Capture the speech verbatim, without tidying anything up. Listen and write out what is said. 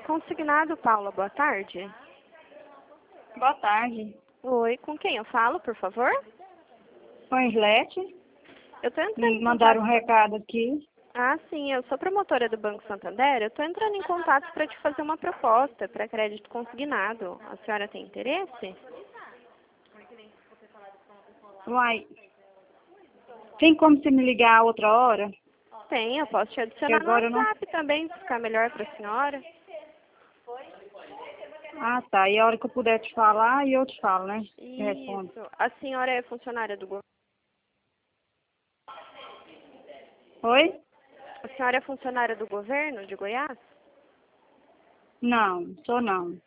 Consignado, Paula, boa tarde. Boa tarde. Oi, com quem eu falo, por favor? Com a Islete. Eu tô entrando Me em mandaram um contato... recado aqui. Ah, sim, eu sou promotora do Banco Santander. Eu tô entrando em contato para te fazer uma proposta para crédito consignado. A senhora tem interesse? Uai, tem como você me ligar a outra hora? Tem, eu posso te Que adicionar no agora eu não... WhatsApp também, se ficar melhor para a senhora. Ah, tá. E a hora que eu puder te falar, eu te falo, né? Te respondo. Isso. A senhora é funcionária do governo? Oi? A senhora é funcionária do governo de Goiás? Não, sou não.